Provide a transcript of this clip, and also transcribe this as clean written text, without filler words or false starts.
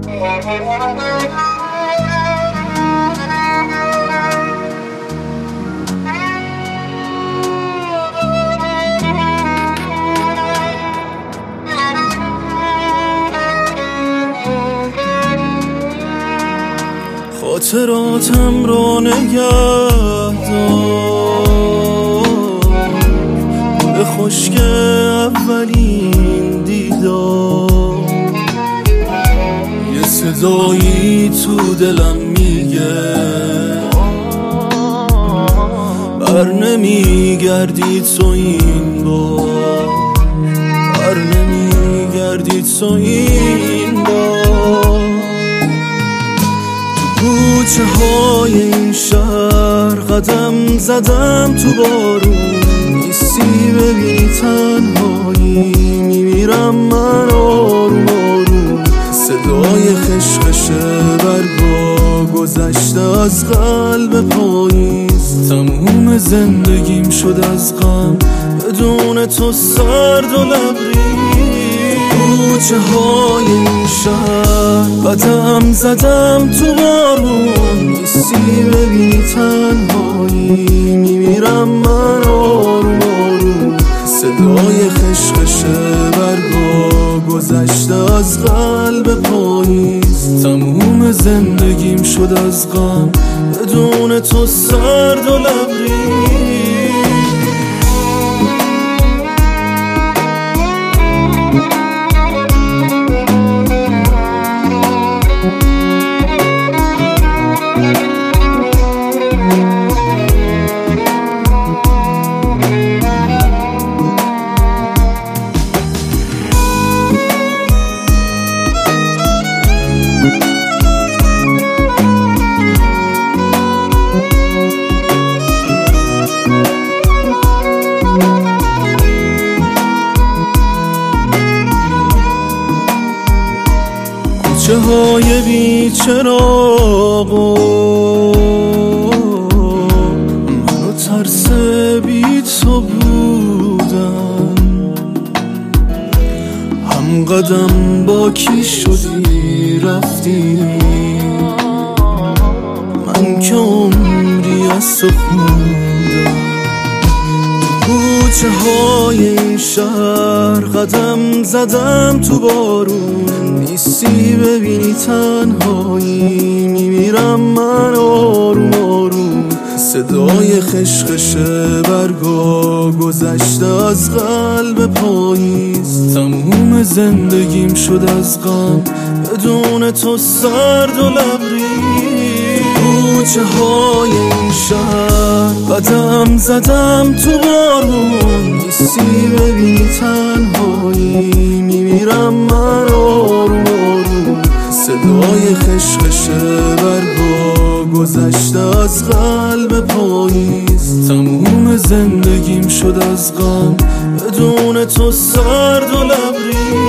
خاطراتم را نگه دار، گل خشک اولین دیدار. یه صدایی تو دلم میگه بر نمیگردی تو این بار، بر نمیگردی تو این بار. کوچه های این شهر قدم زدم تو بارون، نیستی ببینی تنهایی میمیرم من آروم آروم. صدای خشخش برگا گذشته از قلب پاییز، تموم زندگیم شد از غم بدون تو سرد و لبریز. کوچه های این شهر قدم زدم تو بارون، نیستی ببینی تنهایی میمیرم من آروم آروم. صدای خشخش برگا گذشته از قلب پاییز، تموم زندگیم شد از غم بدون تو سرد و لبریز. کوچه های بی چراغ و منو ترس بی تو بودم، هم قدم با کی شدی رفتی، من که عمری از تو خوندم. کوچه های این شهر قدم زدم تو بارون، نیستی ببینی تنهایی میمیرم من آروم آروم. صدای خشخش برگا گذشته از قلب پاییز، تموم زندگیم شد از غم بدون تو سرد و لبریز. کوچه های این شهر قدم زدم تو بارون، نیستی ببینی تنهایی میمیرم من آروم آروم. صدای خشخش برگا گذشته از قلب پاییز، تموم زندگیم شد از غم بدون تو سرد و لبریز.